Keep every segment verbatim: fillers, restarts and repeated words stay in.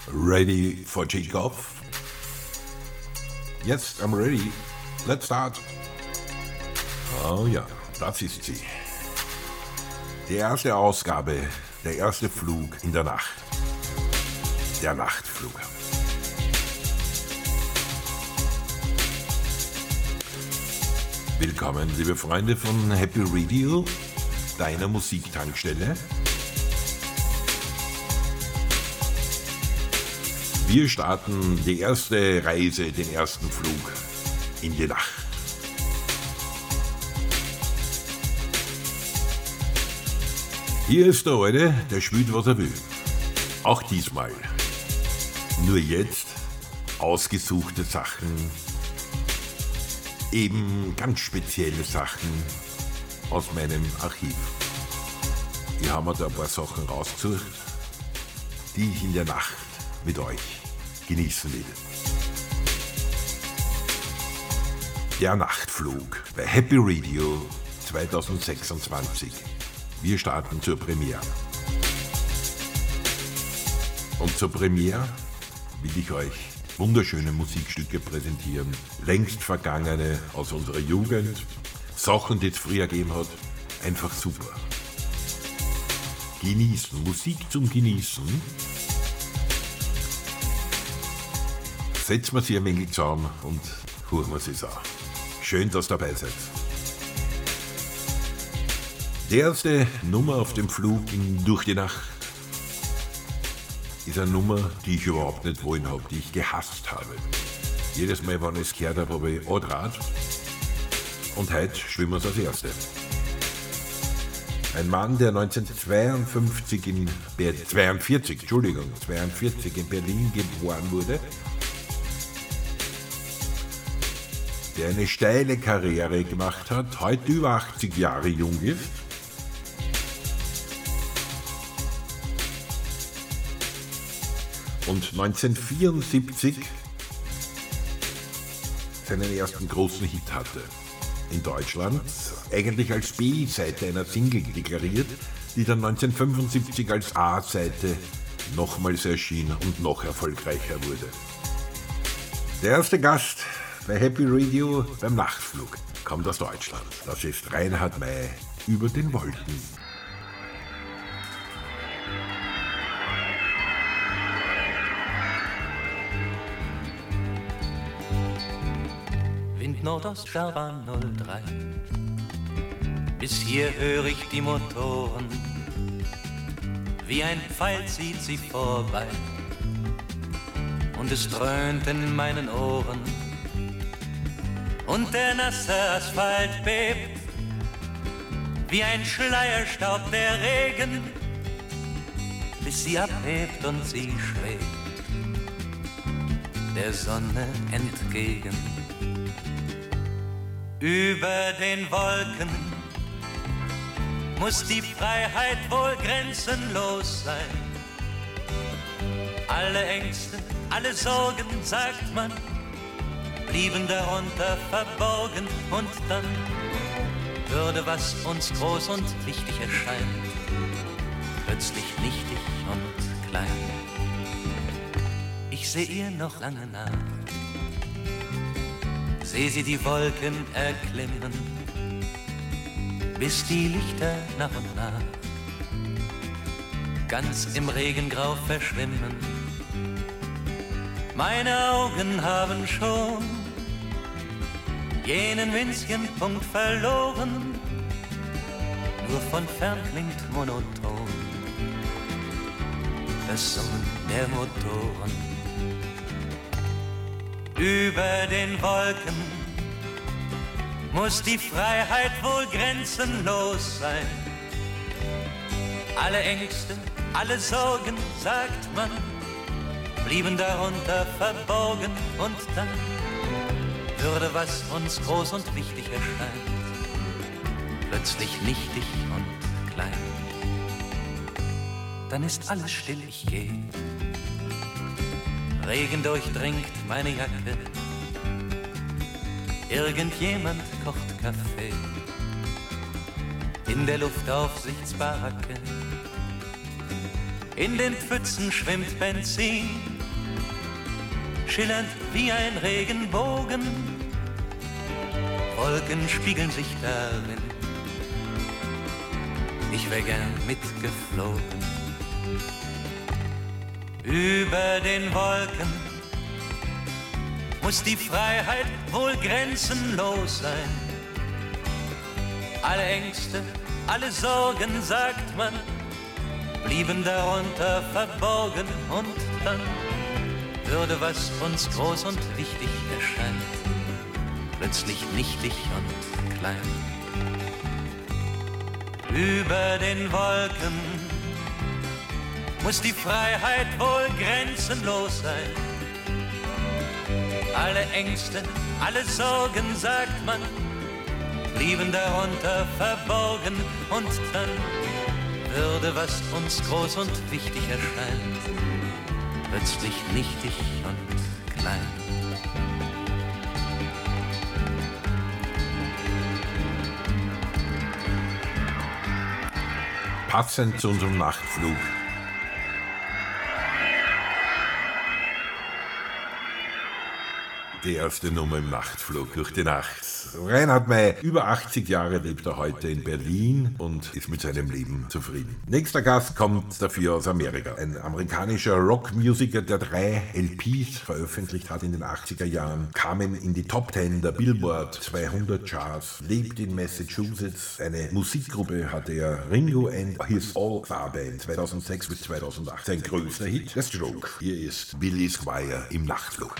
Ready for takeoff? Yes, I'm ready. Let's start. Oh ja, das ist sie. Die erste Ausgabe, der erste Flug in der Nacht. Der Nachtflug. Willkommen, liebe Freunde von Happy Radio, deiner Musiktankstelle. Wir starten die erste Reise, den ersten Flug in die Nacht. Hier ist der Alte, der spielt, was er will. Auch diesmal. Nur jetzt ausgesuchte Sachen, eben ganz spezielle Sachen aus meinem Archiv. Ich habe mir da ein paar Sachen rausgesucht, die ich in der Nacht mit euch genießen will. Der Nachtflug bei Happy Radio zwanzig sechsundzwanzig. Wir starten zur Premiere. Und zur Premiere will ich euch wunderschöne Musikstücke präsentieren, längst vergangene aus unserer Jugend, Sachen, die es früher gegeben hat, einfach super. Genießen, Musik zum Genießen. Setzen wir sie ein wenig zusammen und hören wir sie an. Schön, dass ihr dabei seid. Die erste Nummer auf dem Flug in Durch die Nacht ist eine Nummer, die ich überhaupt nicht wollen habe, die ich gehasst habe. Jedes Mal, wenn ich es gehört habe, habe ich andraht. Und heute schwimmen wir es als Erste. Ein Mann, der neunzehnhundertzweiundfünfzig in Ber- zweiundvierzig, Entschuldigung, zweiundvierzig in Berlin geboren wurde, der eine steile Karriere gemacht hat, heute über achtzig Jahre jung ist, und neunzehnhundertvierundsiebzig seinen ersten großen Hit hatte. In Deutschland, eigentlich als B-Seite einer Single deklariert, die dann neunzehnhundertfünfundsiebzig als A-Seite nochmals erschien und noch erfolgreicher wurde. Der erste Gast bei Happy Radio beim Nachtflug kommt aus Deutschland. Das ist Reinhard May, Über den Wolken. Wind Nordost, Färbahn null drei. Bis hier höre ich die Motoren, wie ein Pfeil zieht sie vorbei. Und es dröhnt in meinen Ohren, und der nasse Asphalt bebt, wie ein Schleierstaub der Regen, bis sie abhebt und sie schwebt der Sonne entgegen. Über den Wolken muss die Freiheit wohl grenzenlos sein. Alle Ängste, alle Sorgen, sagt man, blieben darunter verborgen, und dann würde, was uns groß und wichtig erscheint, plötzlich nichtig und klein. Ich seh ihr noch lange nach, seh sie die Wolken erklimmen, bis die Lichter nach und nach ganz im Regengrau verschwimmen. Meine Augen haben schon jenen winzigen Punkt verloren, nur von fern klingt monoton das Summen der Motoren. Über den Wolken muss die Freiheit wohl grenzenlos sein. Alle Ängste, alle Sorgen, sagt man, blieben darunter verborgen, und dann würde, was uns groß und wichtig erscheint, plötzlich nichtig und klein. Dann ist alles still, ich geh. Regen durchdringt meine Jacke, irgendjemand kocht Kaffee in der Luftaufsichtsbaracke. In den Pfützen schwimmt Benzin, schillernd wie ein Regenbogen. Wolken spiegeln sich darin. Ich wär gern mitgeflogen. Über den Wolken muss die Freiheit wohl grenzenlos sein. Alle Ängste, alle Sorgen, sagt man, blieben darunter verborgen. Und dann würde, was uns groß und wichtig erscheint, plötzlich nichtig und klein. Über den Wolken muss die Freiheit wohl grenzenlos sein. Alle Ängste, alle Sorgen, sagt man, blieben darunter verborgen. Und dann würde, was uns groß und wichtig erscheint, plötzlich nichtig und klein. Passend zu unserem Nachtflug. Die erste Nummer im Nachtflug durch die Nacht. Reinhard May, über achtzig Jahre, lebt er heute in Berlin und ist mit seinem Leben zufrieden. Nächster Gast kommt dafür aus Amerika. Ein amerikanischer Rockmusiker, der drei L Ps veröffentlicht hat in den achtziger Jahren, kamen in die Top zehn der Billboard zweihundert Charts, lebt in Massachusetts. Eine Musikgruppe hatte er, Ringo and His All Star Band, zweitausendsechs bis zweitausendacht. Sein größter Hit, The Stroke. Hier ist Billy Squier im Nachtflug.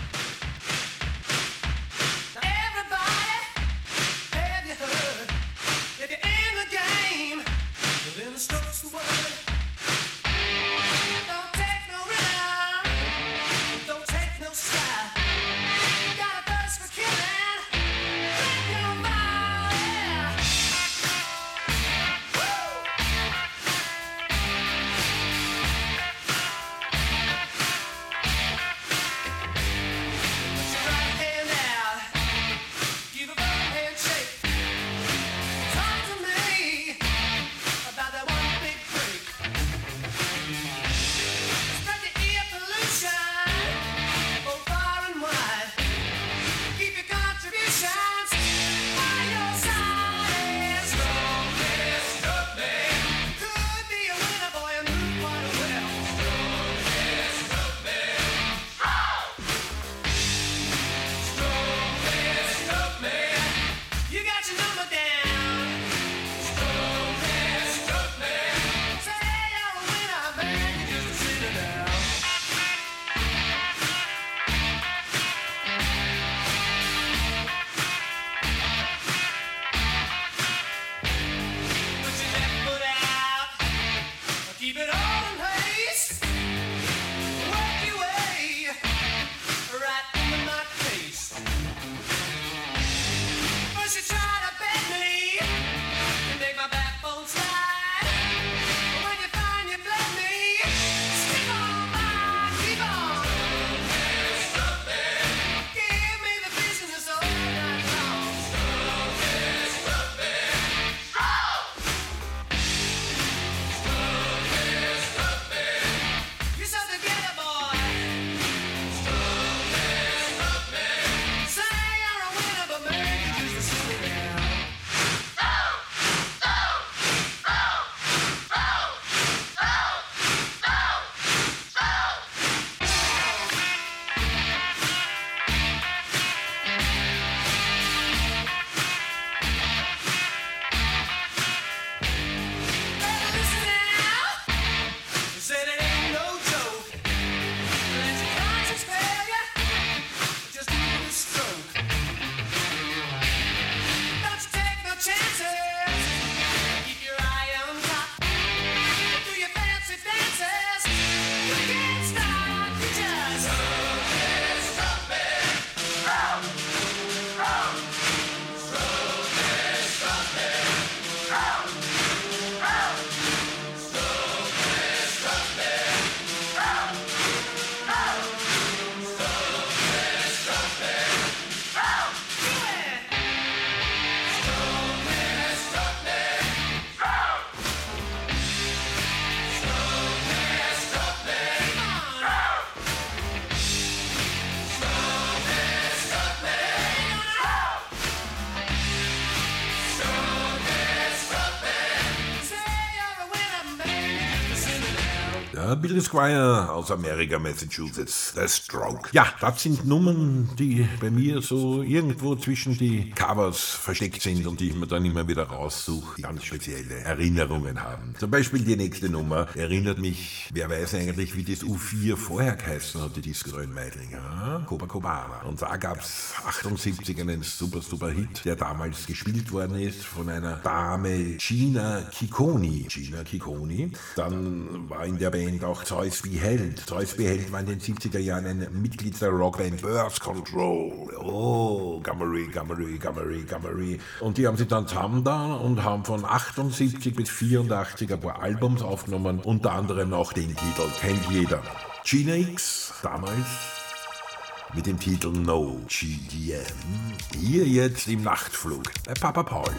Ja, Bill Squire aus Amerika, Massachusetts, The Stroke. Ja, das sind Nummern, die bei mir so irgendwo zwischen die Covers versteckt sind und die ich mir dann immer wieder raussuche, die ganz spezielle Erinnerungen haben. Zum Beispiel die nächste Nummer erinnert mich, wer weiß eigentlich, wie das U vier vorher geheißen hat, die Disco in Meidling, ja? Copacabana. Und da gab's achtundsiebzig einen super, super Hit, der damals gespielt worden ist von einer Dame, Gina Ciccone. Gina Ciccone. Dann war in der Band auch Zeus Beheld. Zeus Beheld war in den siebziger Jahren ein Mitglied der Rockband Birth Control. Oh, Gummery, Gummery, Gummery, Gummery. Und die haben sich dann zusammen da und haben von achtundsiebzig bis vierundachtzig ein paar Albums aufgenommen, unter anderem auch den Titel, kennt jeder. Gina X, damals mit dem Titel No G D M. Hier jetzt im Nachtflug bei Papa Paul.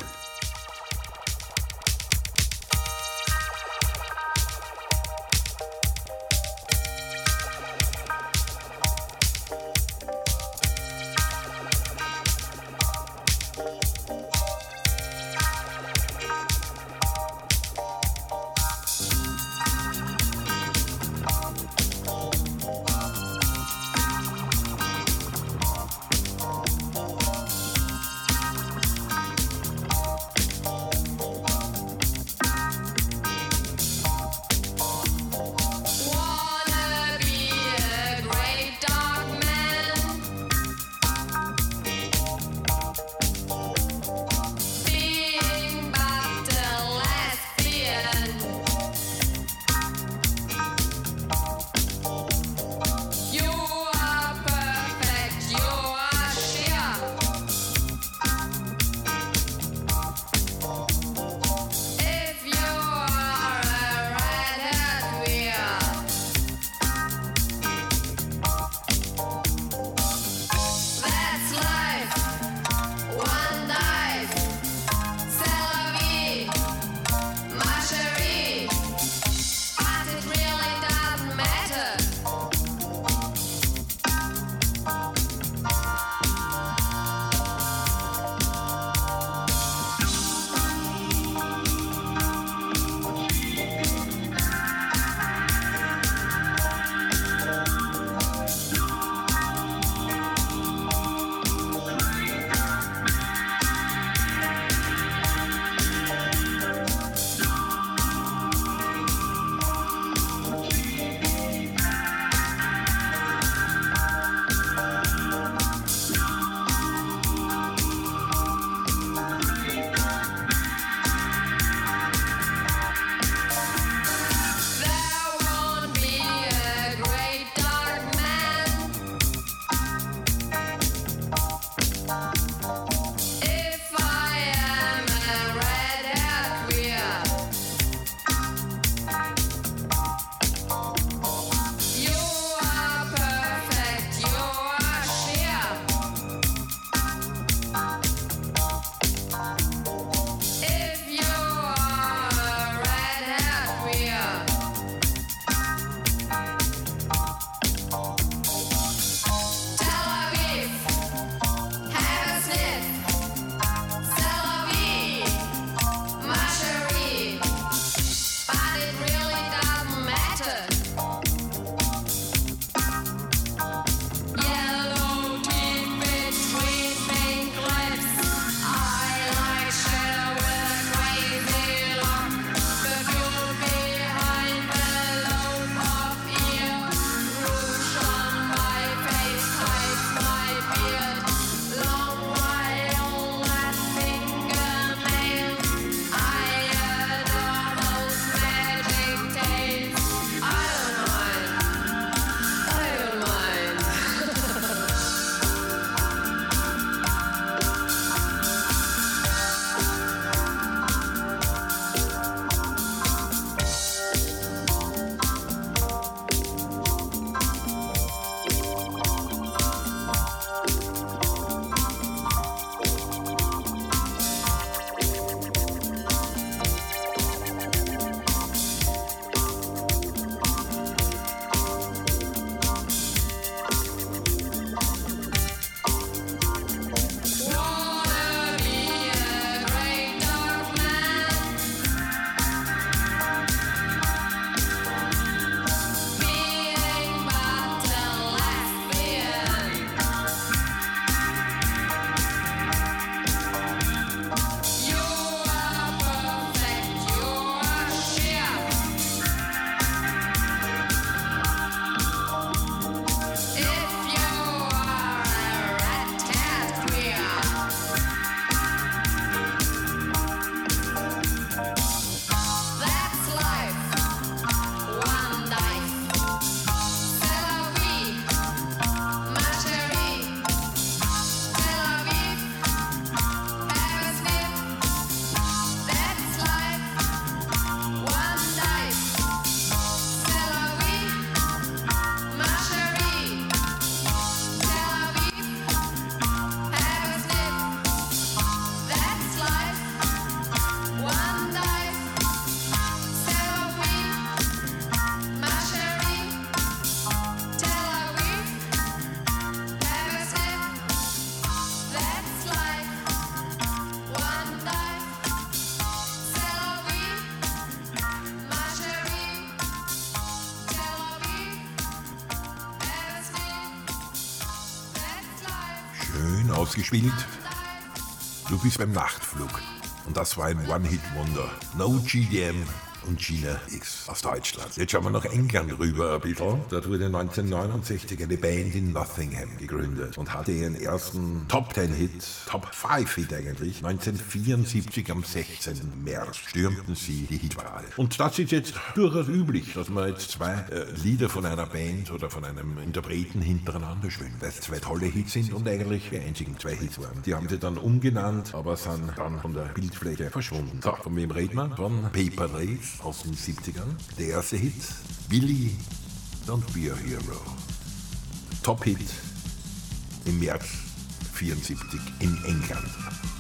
schön ausgespielt. Du bist beim Nachtflug. Und das war ein One-Hit-Wonder. No G D M und Gina X aus Deutschland. Jetzt schauen wir nach England rüber ein bisschen. Dort wurde neunzehnhundertneunundsiebzig eine Band in Nottingham gegründet und hatte ihren ersten Top Ten Hit, Top Five Hit eigentlich. neunzehnhundertvierundsiebzig am sechzehnten März stürmten sie die Hitparade. Und das ist jetzt durchaus üblich, dass man jetzt zwei äh, Lieder von einer Band oder von einem Interpreten hintereinander spielen, weil es zwei tolle Hits sind und eigentlich die einzigen zwei Hits waren. Die haben sie dann umgenannt, aber sind dann von der Bildfläche verschwunden. So, von wem reden wir? Von Paper Lace aus den siebzigern. Der erste Hit, Billy, Don't Be a Hero. Top-Hit im März vierundsiebzig in England.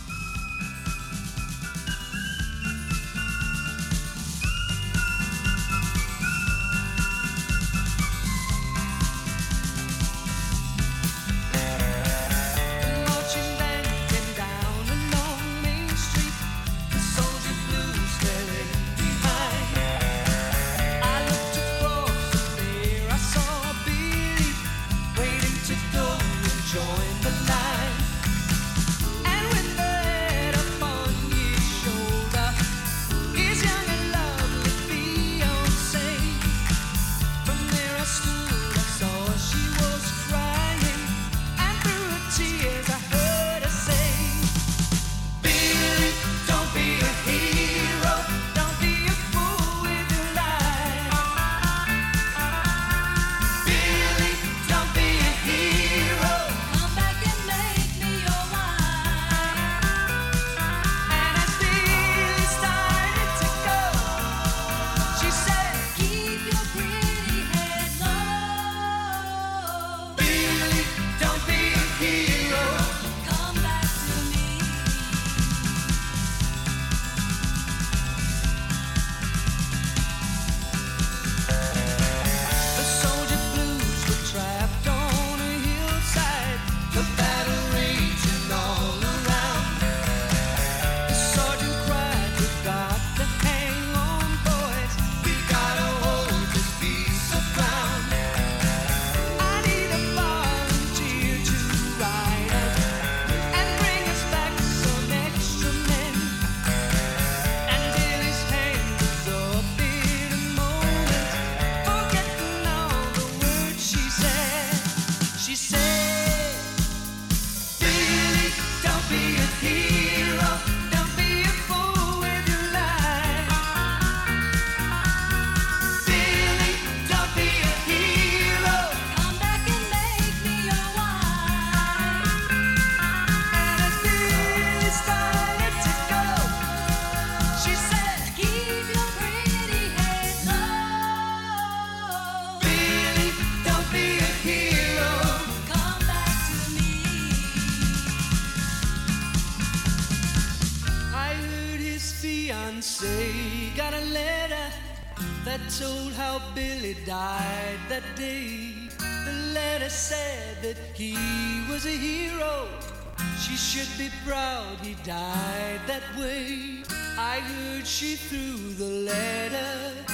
fiancé got a letter that told how Billy died that day. The letter said that he was a hero. She should be proud he died that way. I heard she threw the letter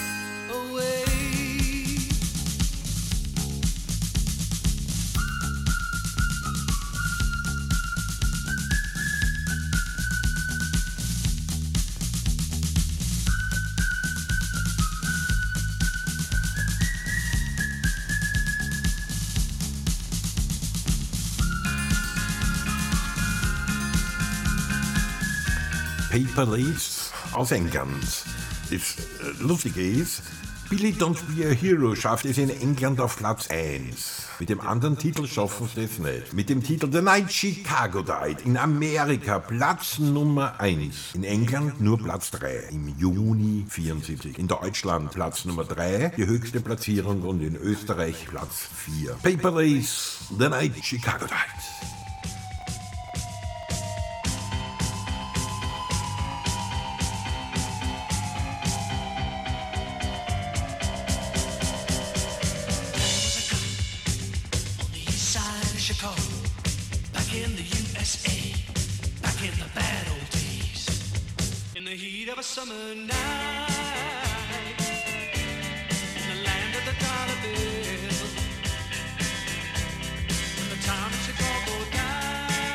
away. Paper Lace aus England. Das Lustige ist, Billy Don't Be a Hero schafft es in England auf Platz eins. Mit dem anderen Titel schaffen sie es nicht. Mit dem Titel The Night Chicago Died in Amerika Platz Nummer eins. In England nur Platz drei im Juni vierundsiebzig. In Deutschland Platz Nummer drei, die höchste Platzierung, und in Österreich Platz vier. Paper Lace, The Night Chicago Died. Back in the U S A, back in the bad old days, in the heat of a summer night, in the land of the dollar bill, when the town of Chicago died.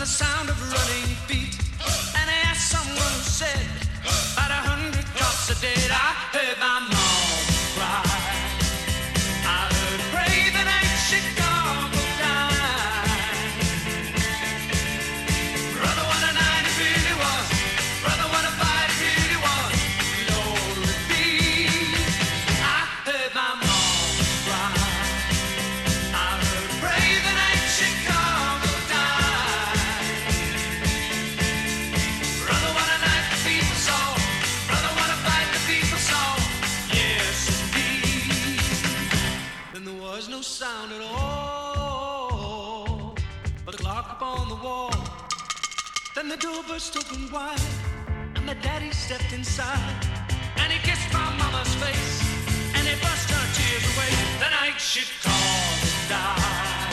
sound of running feet. And I asked someone who said, about a hundred cops are dead. I heard my mom cry. I heard her pray the night Chicago died. Brother, what a night it really was. Brother, what a fight it really was. Lord, please. I heard my mom cry. I heard her pray the night Chicago died. Brother, what a night the people saw. Brother, what a fight the people saw. Yes, indeed. Then there was no sound at all but the clock upon the wall. Then the door burst open wide and my daddy stepped inside. And he kissed my mama's face and he brushed her tears away. The night Chicago died.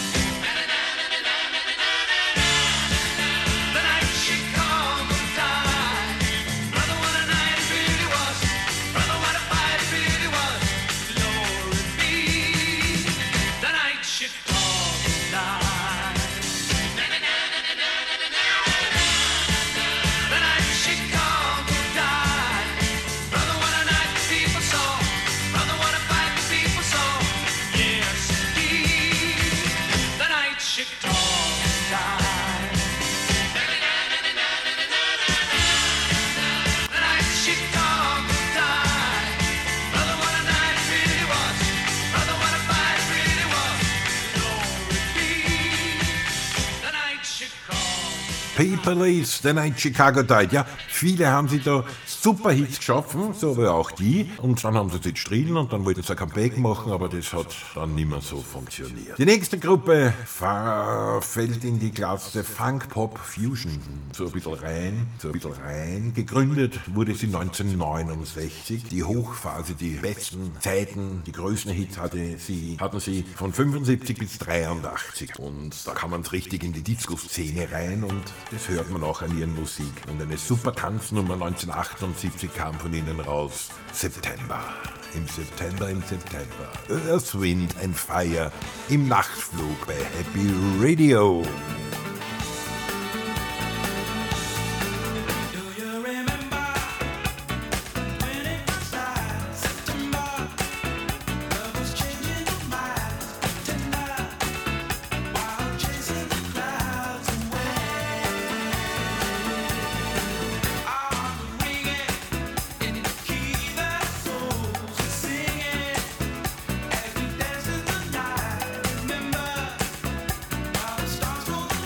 The night Chicago died. Brother, what a night it really was. Brother, what a fight it really was. Glory be. The night Chicago died. The night Chicago died. Brother, what a night the people saw. Brother, what a fight the people saw. Yes, indeed. The night Chicago died. The night Chicago died. Brother, what a night it really was. Brother, what a fight it really was. Glory be. The night Chicago. Paper Lace, The Night Chicago Died. Ja, viele haben sie da super Hits geschaffen, so wie auch die. Und dann haben sie sich gestritten und dann wollten sie ein Comeback machen, aber das hat dann nicht mehr so funktioniert. Die nächste Gruppe fa- fällt in die Klasse Funk Pop Fusion. So ein bisschen rein, so ein bisschen rein. Gegründet wurde sie neunzehnhundertneunundsechzig. Die Hochphase, die besten Zeiten, die größten Hits hatte sie, hatten sie von fünfundsiebzig bis dreiundachtzig. Und da kam man richtig in die Disco-Szene rein und das hört man auch an ihren Musik. Und eine super Tanznummer neunzehnhundertachtundsiebzig kam von ihnen raus. September. Im September, im September. Earth, Wind and Fire im Nachtflug bei Happy Radio. Stars roll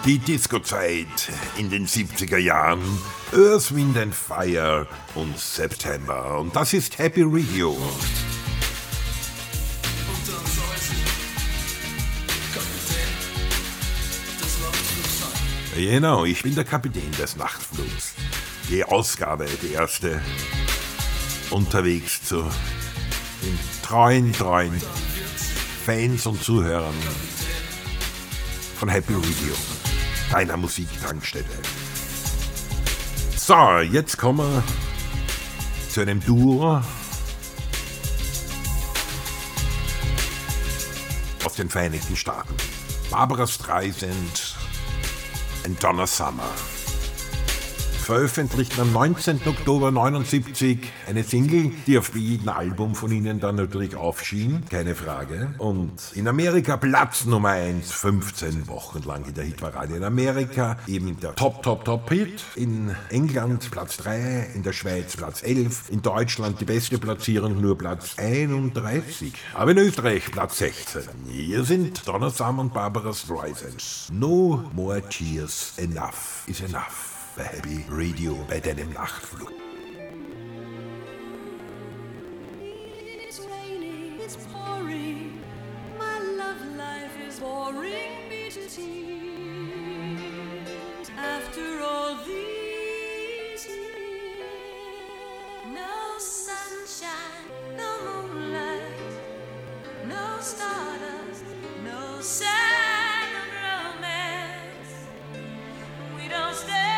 Die Disco-Zeit in den siebziger Jahren, Earth, Wind and Fire und September. Und das ist Happy Radio. Genau, ich bin der Kapitän des Nachtflugs. Die Ausgabe, die erste, unterwegs zu den treuen, treuen Fans und Zuhörern von Happy Radio, deiner Musiktankstelle. So, jetzt kommen wir zu einem Duo aus den Vereinigten Staaten. Barbra Streisand und Donna Summer veröffentlichten am neunzehnten Oktober neunundsiebzig eine Single, die auf jedem Album von ihnen dann natürlich aufschien, keine Frage. Und in Amerika Platz Nummer eins, fünfzehn Wochen lang in der Hitparade. In Amerika eben der Top, Top, Top Hit. In England Platz drei, in der Schweiz Platz elf, in Deutschland die beste Platzierung nur Platz einunddreißig. Aber in Österreich Platz sechzehn. Hier sind Donna Summer und Barbra Streisand. No more tears, enough is enough. Bei Happy Radio, bei deinem Nachtflug. It's raining, it's pouring, my love life is boring me to tears. After all these years, no sunshine, no moonlight, no stardust, no sign of romance. We don't stand.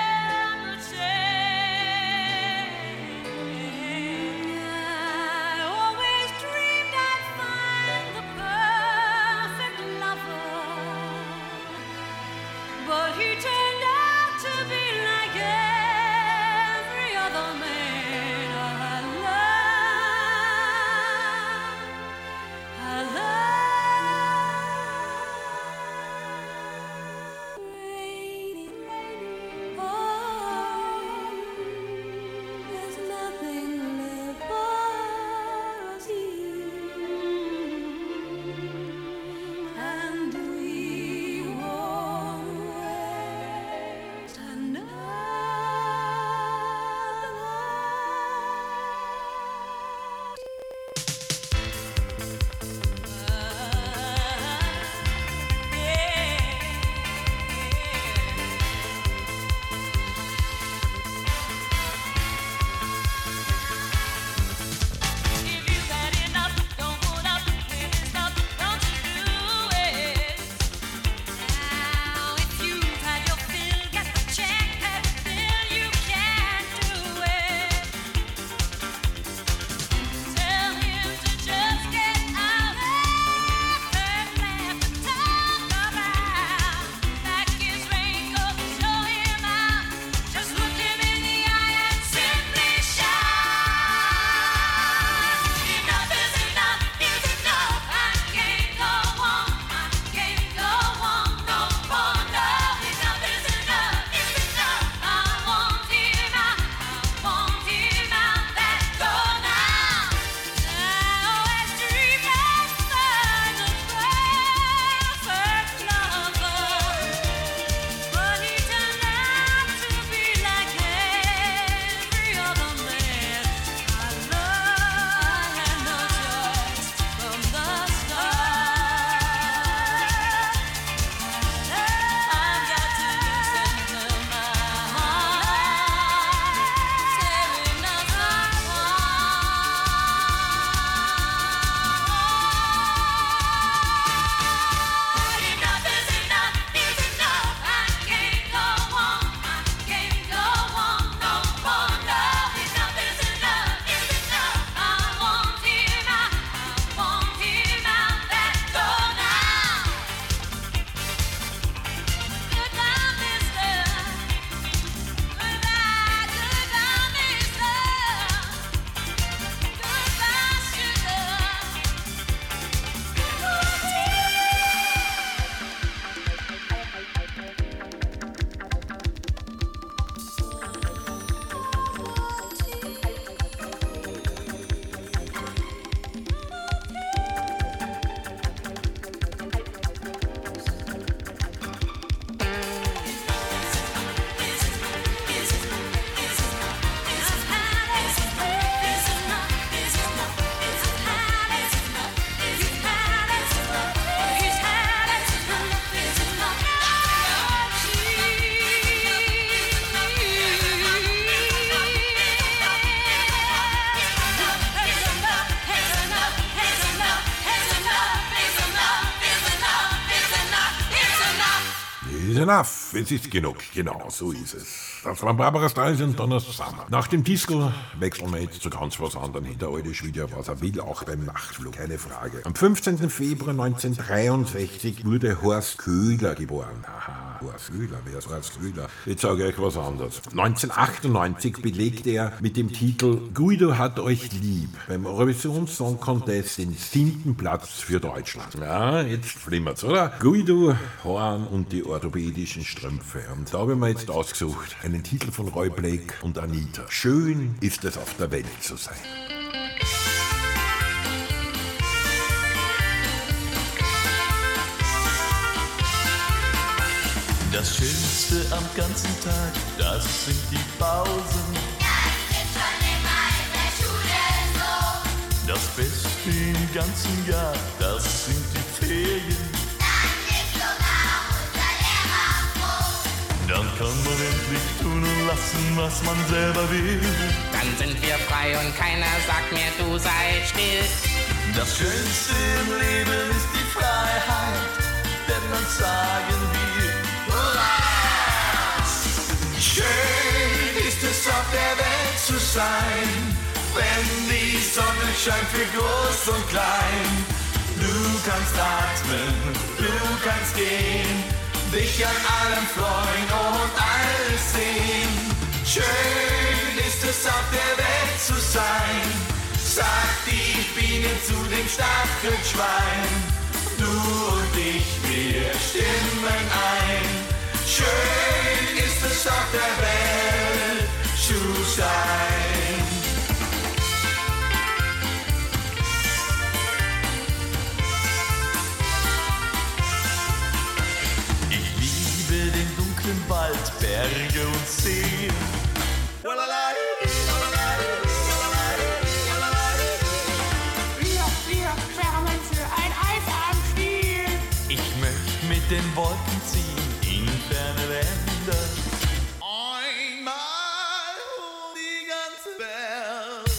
enough. Es ist genug. Genau, so ist es. Das war Barbara Streisand, Donna Summer. Nach dem Disco wechseln wir jetzt zu ganz was anderem hin. Der alte Schwede, was er will, auch beim Nachtflug, keine Frage. Am fünfzehnten Februar neunzehnhundertdreiundsechzig wurde Horst Köhler geboren. Aha, Horst Köhler, wer ist Horst Köhler? Jetzt sage ich euch was anderes. neunzehnhundertachtundneunzig belegte er mit dem Titel Guido hat euch lieb beim Eurovision Song Contest den siebten Platz für Deutschland. Ja, jetzt flimmert's, oder? Guido, Horn und die orthopädischen Strümpfe. Und da habe ich mir jetzt ausgesucht, einen Titel von Roy Blake und Anita. Schön ist es auf der Welt zu sein. Das Schönste am ganzen Tag, das sind die Pausen. Das ist schon immer in der Schule so. Das Beste im ganzen Jahr, das sind die Ferien. Dann ist sogar unser Lehrer froh. Dann kann man endlich tun und lassen, was man selber will. Dann sind wir frei und keiner sagt mir, du sei still. Das Schönste im Leben ist die Freiheit, denn dann sagen wir Hurra! Schön ist es auf der Welt zu sein, wenn die Sonne scheint für groß und klein. Du kannst atmen, du kannst gehen, dich an allem freuen und alles sehen. Schön ist es auf der Welt zu sein, sagt die Biene zu dem Stachelschwein. Du und ich, wir stimmen ein. Schön ist es auf der Welt zu sein. Ich liebe den dunklen Wald, Berge und Seen. Den Wolken ziehen in ferne Länder. Einmal um die ganze Welt.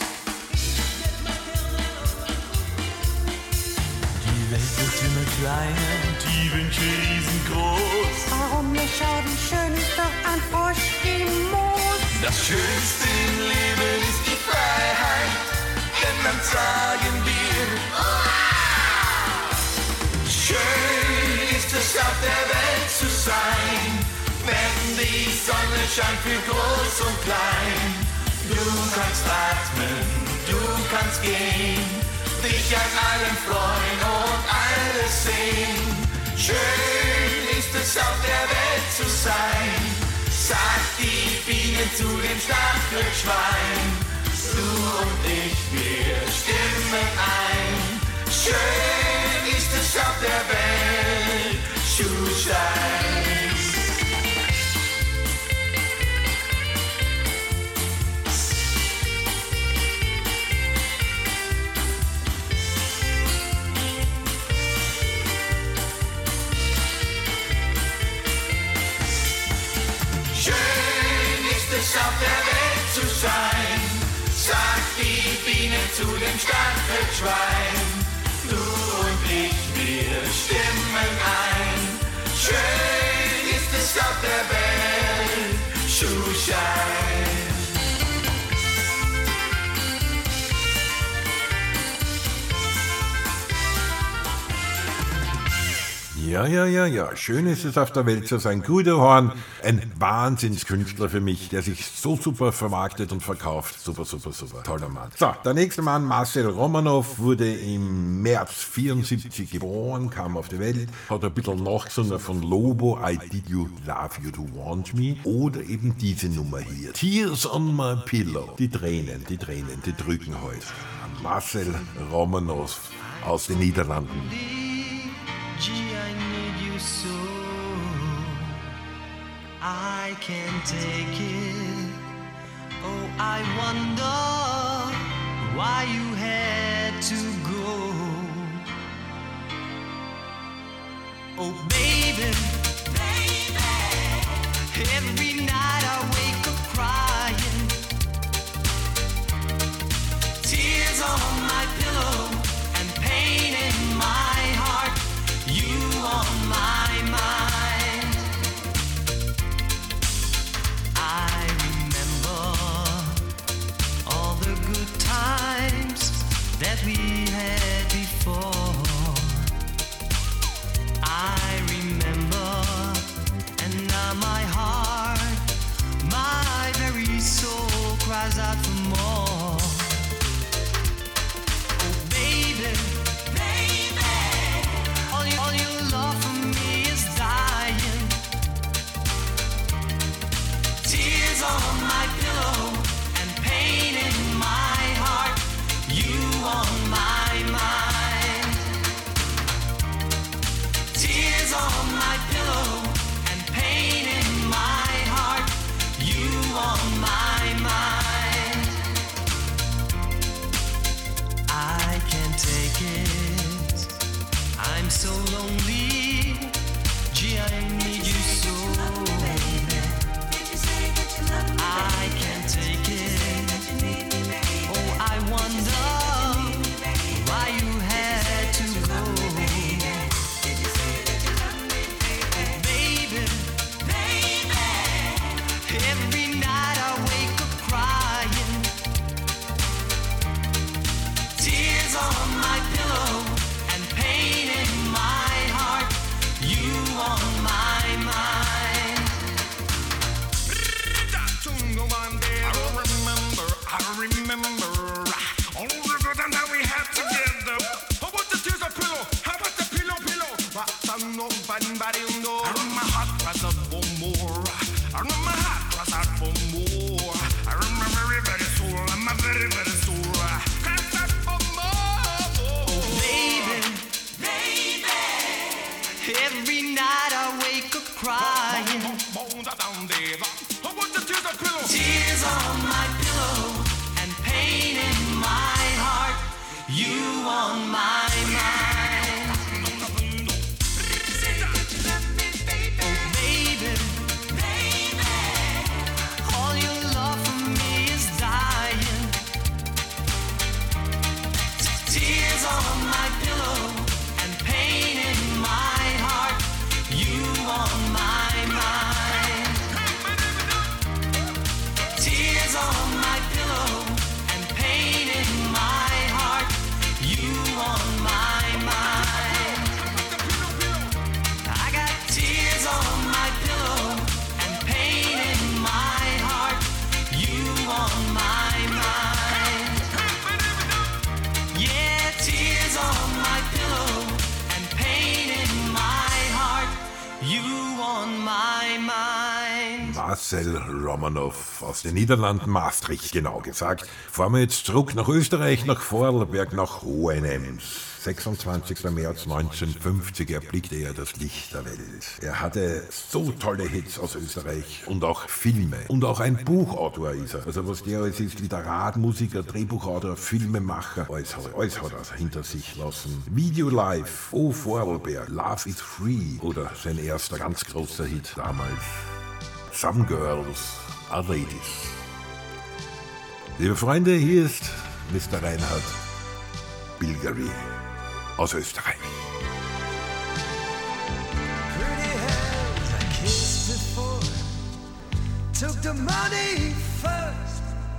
Die Welt wird immer kleiner, die Wünsche riesengroß. Warum nicht schauen, wie schön ist doch ein Frosch im Moos. Das Schönste im Leben ist die Freiheit, denn dann sagen wir Hurra! Schön ist es auf der Welt zu sein, wenn die Sonne scheint für groß und klein. Du kannst atmen, du kannst gehen, dich an allem freuen und alles sehen. Schön ist es auf der Welt zu sein, sagt die Biene zu dem Stachelschwein. Du und ich, wir stimmen ein. Schön ist es auf der Welt zu sein. Schön ist es auf der Welt zu sein, sagt die Biene zu dem Stachelschwein. Du und ich, wir stimmen ein. Schön ist es auf der Welt zu sein. Ja, ja, ja, ja. Schön ist es auf der Welt zu sein. Guido Horn, ein Wahnsinnskünstler für mich, der sich so super vermarktet und verkauft. Super, super, super. Toller Mann. So, der nächste Mann, Marcel Romanow, wurde im März vierundsiebzig geboren, kam auf die Welt, hat ein bisschen nachgesungen von Lobo, I Did You Love You To Want Me, oder eben diese Nummer hier, Tears on My Pillow. Die Tränen, die Tränen, die drücken heute. Marcel Romanow aus den Niederlanden. Gee, I need you so. I can't take it. Oh, I wonder why you had to go. Oh, baby, baby, every night I wake up crying. Tears on my pillow and pain in my heart. You on my mind. on my pillow and pain in my heart. You on my mind. Tears on my pillow and pain in my heart. You on my mind. I can't take it. I'm so lonely. Gee, I need you so. I can't take it. Oh, I wonder why you had to go. Baby, baby, every night I wake up crying. Tears on my pillow and pain in my heart. You on my mind. I remember, I remember all the good times that we had together. How about the tears of pillow? How about the pillow, pillow? What's a no body, no? I run my heart cries out for more. I run my heart cries out for more. I run my very, very soul. I'm my very, very soul. Cries out for more. Oh, baby, baby, every night I wake up crying. How about the tears of pillow? Tears on my pillow and pain in my heart. You on my mind. Oh, baby, baby, all your love for me is dying. Tears on my pillow and pain in my heart. You on my mind. Tears on my pillow and pain in my heart. You on my mind. I got tears on my pillow and pain in my heart. You on my mind. Yeah, tears on my pillow and pain in my heart. You on my mind. Marcel Romanow aus den Niederlanden, Maastricht genau gesagt. Fahren wir jetzt zurück nach Österreich, nach Vorarlberg, nach Hohenems. sechsundzwanzigster März neunzehnhundertfünfzig erblickte er das Licht der Welt. Er hatte so tolle Hits aus Österreich und auch Filme. Und auch ein Buchautor ist er. Also was der alles ist, Literat, Musiker, Drehbuchautor, Filmemacher, alles, alles hat er hinter sich lassen. Video Live, Oh Vorarlberg, Love is Free oder sein erster ganz großer Hit damals. Some Girls Are Ladies. Liebe Freunde, hier ist Mister Reinhard Bilgeri aus Österreich. Pretty hands I kissed before, took the money first.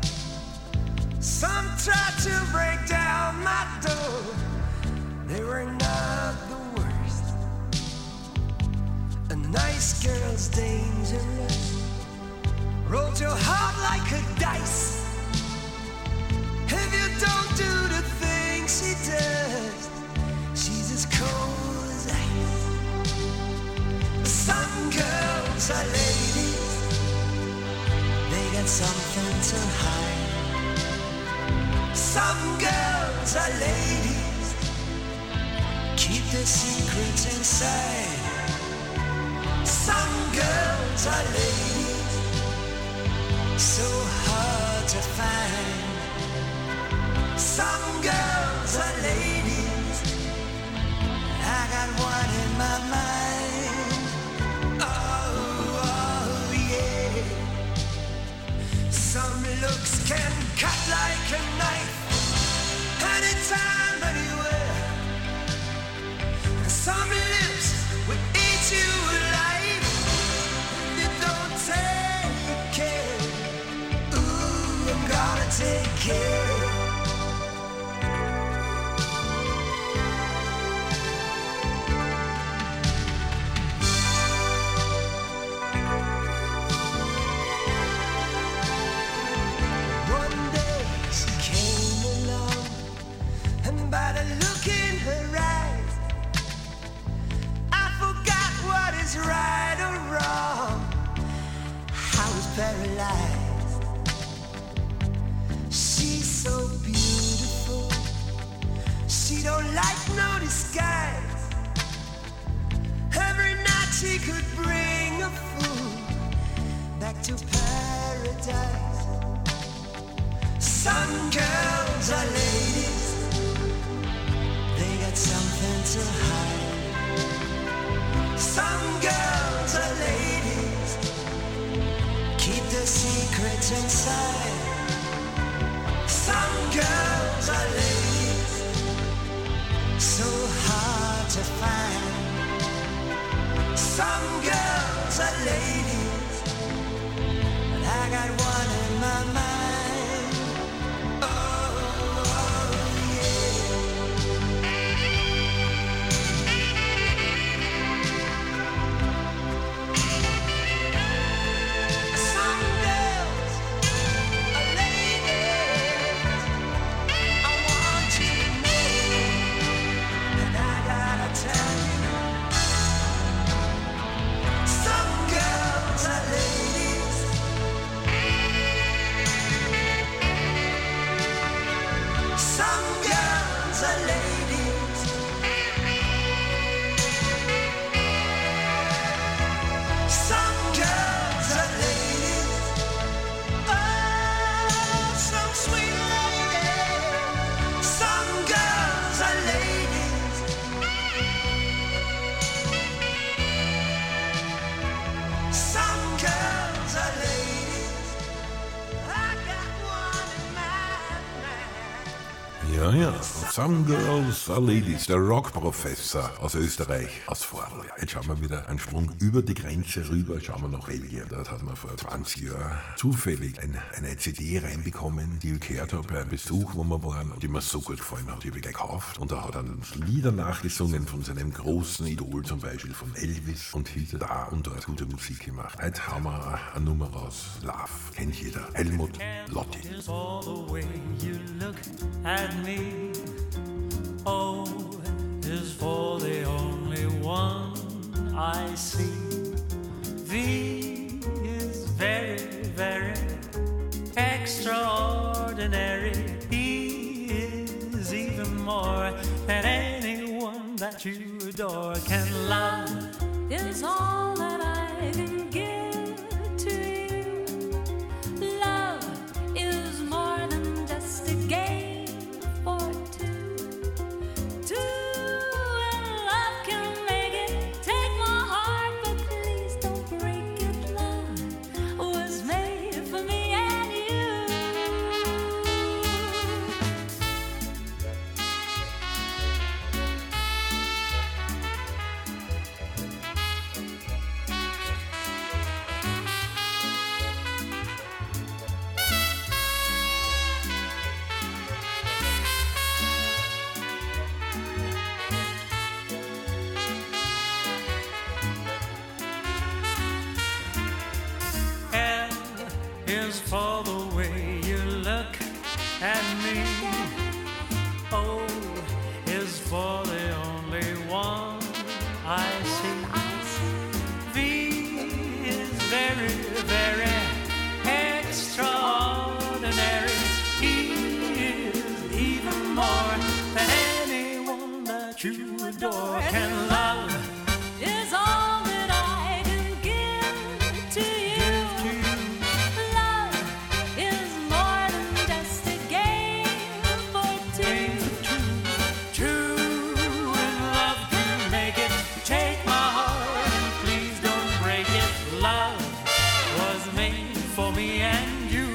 Some tried to break down my door, they were not the worst. A nice girl's dangerous, rolls your heart like a dice. If you don't do the things she does, she's as cold as ice. Some girls are ladies, they got something to hide. Some girls are ladies, keep their secrets inside. Some girls are ladies, so hard to find. Some girls are ladies, I got one in my mind. Oh, oh yeah. Some looks can cut like a knife, anytime, anywhere. And some lips will eat you alive if you don't take care. Ooh, I'm gonna take care. was paralyzed. She's so beautiful. She don't like no disguise. Every night she could bring a fool back to paradise. Some girls are ladies. They got something to hide. Some girls are ladies. Keep their secrets inside. Some girls are ladies. So hard to find. Some girls are ladies. But I got one in my mind. Oh, oh yeah. Some girls are ladies. I want you to know, and I gotta tell you. Some girls are ladies. Some girls are ladies. Some girls are ladies. Oh, some sweet ladies. Some girls are ladies. Some girls are ladies. I got one in mind. Ja, ja. Some Girls Are Ladies, der Rockprofessor aus Österreich, aus Vorarlberg. Jetzt schauen wir wieder einen Sprung über die Grenze rüber, schauen wir nach Belgien. Dort hat man vor zwanzig Jahren zufällig eine, eine C D reinbekommen, die ich gehört habe bei einem Besuch, wo wir waren und die mir so gut gefallen hat. Die habe ich gleich gekauft und da hat er Lieder nachgesungen von seinem großen Idol, zum Beispiel von Elvis, und hier da und dort gute Musik gemacht. Heute haben wir eine Nummer raus, Love, kennt jeder, Helmut Lotti. Is all the way you look at me. O is for the only one I see. V is very, very extraordinary. E is even more than anyone that you adore. Can love Is all that I can give to you. Love is more than just a game for two. Two and love can make it. Take my heart, but please don't break it. Love was made for me and you. L is for the way you look at me. O is for the only one I see. V is very, very extraordinary. E is even more than anyone that you adore. Can love Is all that I can give to you. Love is more than just a game for two. True and love can make it. Take my heart and please don't break it. Love was made for me and you.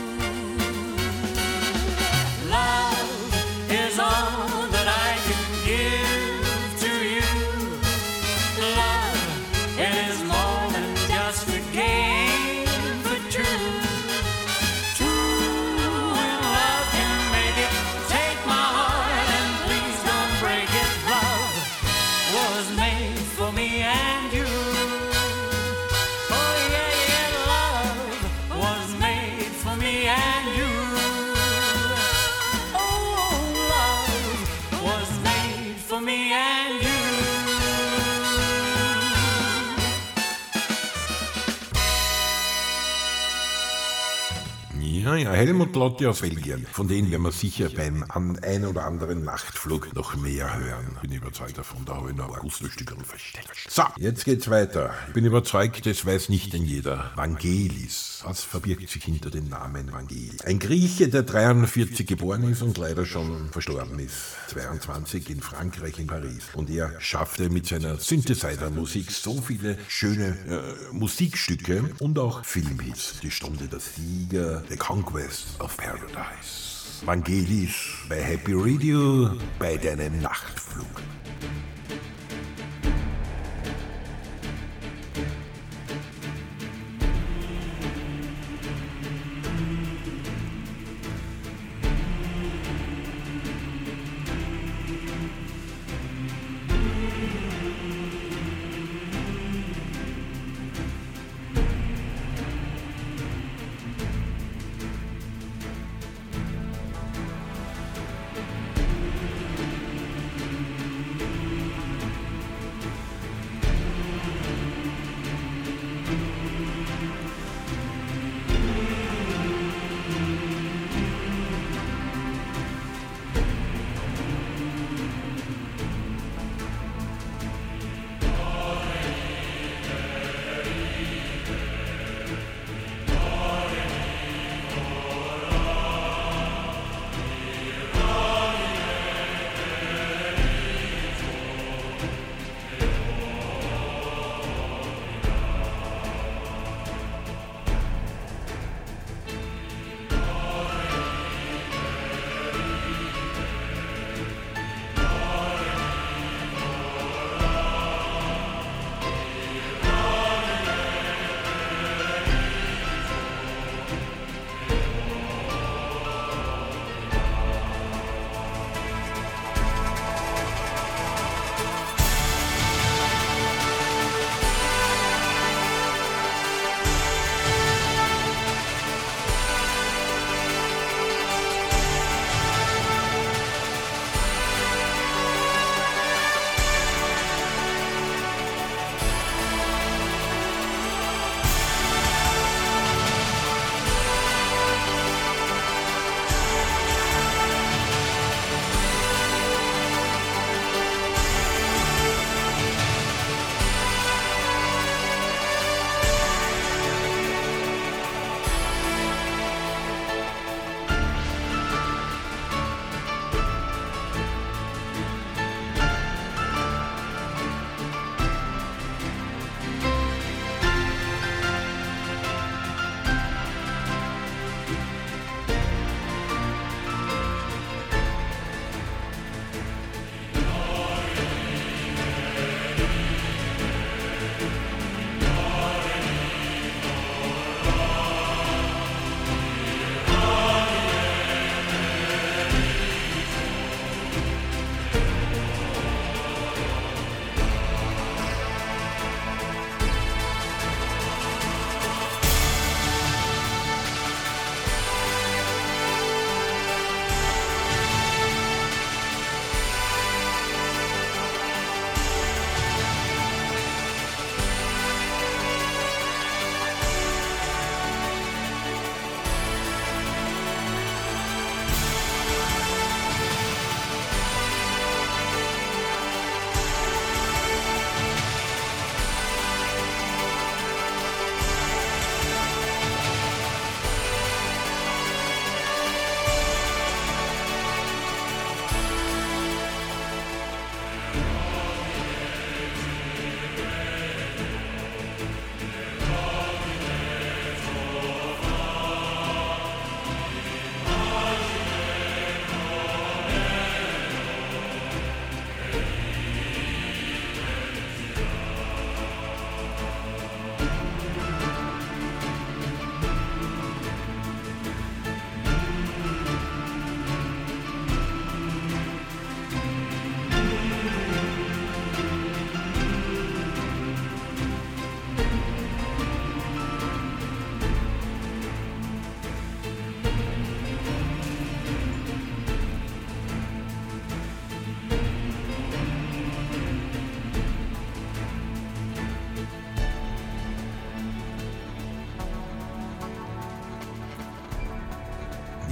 Love is all that I can give to you. Love, it is more than just a game for two. True and love can make it. Take my heart and please don't break it. Love was made for me and you. Oh yeah, yeah, love was made Ja, ja, Helmut Lotti aus Belgien. Von denen werden wir sicher beim an ein oder anderen Nachtflug noch mehr hören. Bin überzeugt davon, da habe ich noch ein Akustikstück versteckt. So, jetzt geht's weiter. Ich bin überzeugt, das weiß nicht denn jeder. Vangelis. Was verbirgt sich hinter dem Namen Vangelis? Ein Grieche, der dreiundvierzig geboren ist und leider schon verstorben ist. zweiundzwanzig in Frankreich, in Paris. Und er schaffte mit seiner Synthesizer-Musik so viele schöne äh, Musikstücke und auch Filmhits. Die Stunde der Sieger, The Conquest of Paradise. Vangelis bei Happy Radio bei deinem Nachtflug.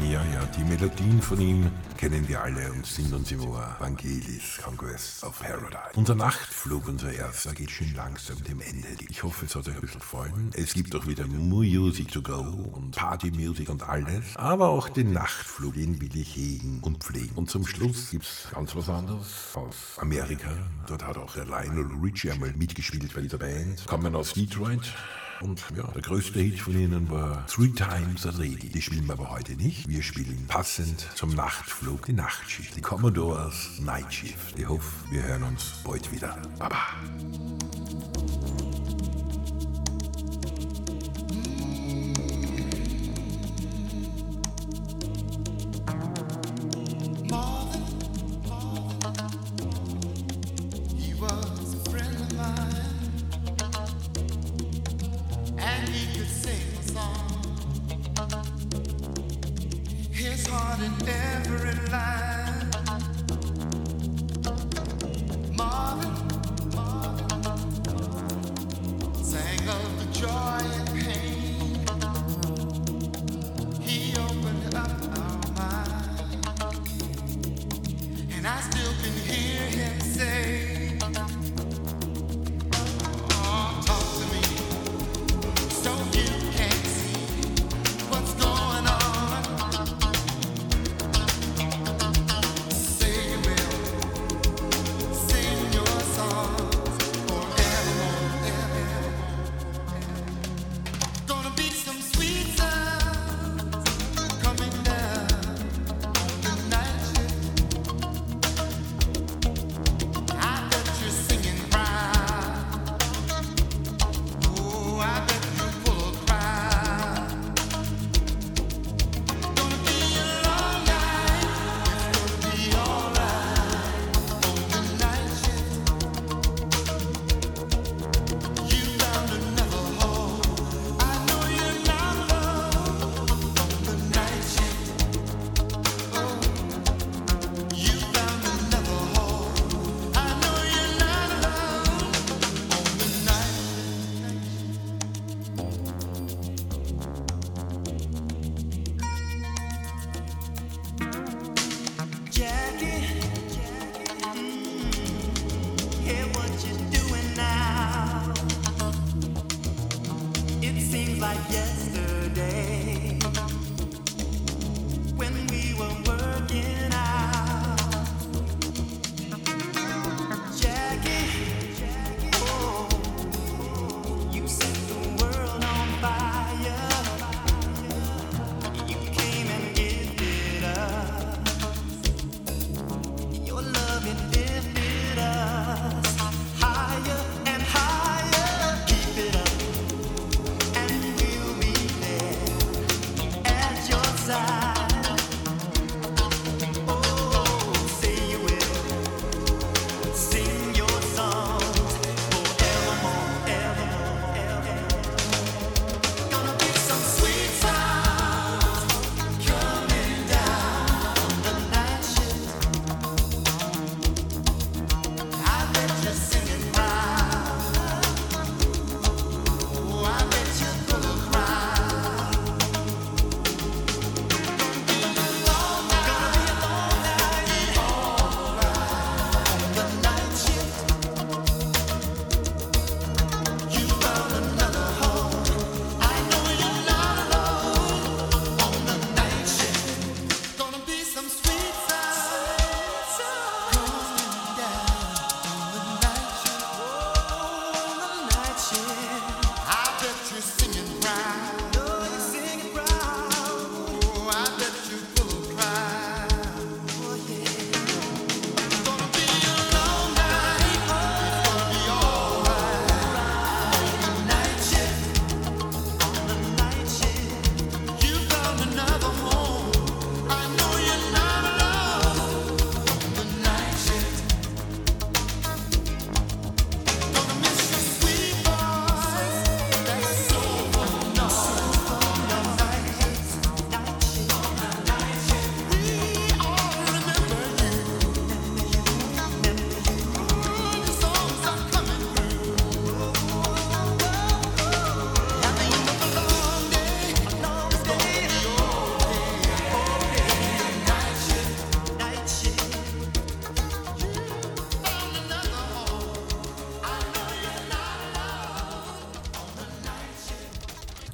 Ja, ja, die Melodien von ihm kennen wir alle und sind uns im Ohr. Vangelis, Conquest of Paradise. Unser Nachtflug, unser erster, geht schon langsam dem Ende. Ich hoffe, es hat euch ein bisschen gefallen. Es gibt auch wieder Music to go und Party-Music und alles. Aber auch den Nachtflug, den will ich hegen und pflegen. Und zum Schluss gibt's ganz was anderes aus Amerika. Dort hat auch der Lionel Richie einmal mitgespielt bei dieser Band. Kommen aus Detroit. Und ja, der größte Hit von ihnen war Three Times a Lady. Die spielen wir aber heute nicht. Wir spielen passend zum Nachtflug die Nachtschicht. Die Commodores Night Shift. Ich hoffe, wir hören uns bald wieder. Baba.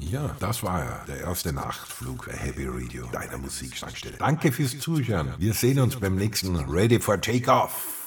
Ja, das war er, der erste Nachtflug bei Happy Radio, deiner Musiktankstelle. Danke fürs Zuhören. Wir sehen uns beim nächsten Ready for Takeoff.